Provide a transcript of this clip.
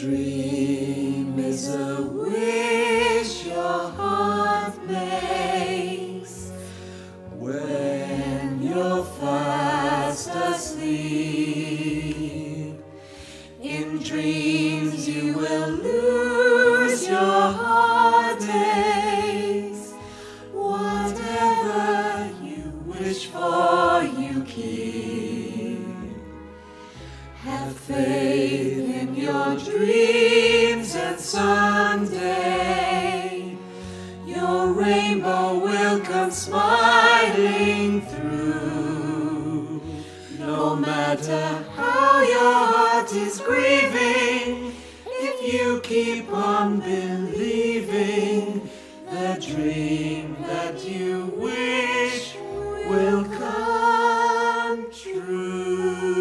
Dream is a wish your heart makes when you're fast asleep. In dreams you will lose your heartaches. Whatever you wish for, you keep. Have faith in your dreams, and someday your rainbow will come smiling through. No matter how your heart is grieving, if you keep on believing, the dream that you wish will come true.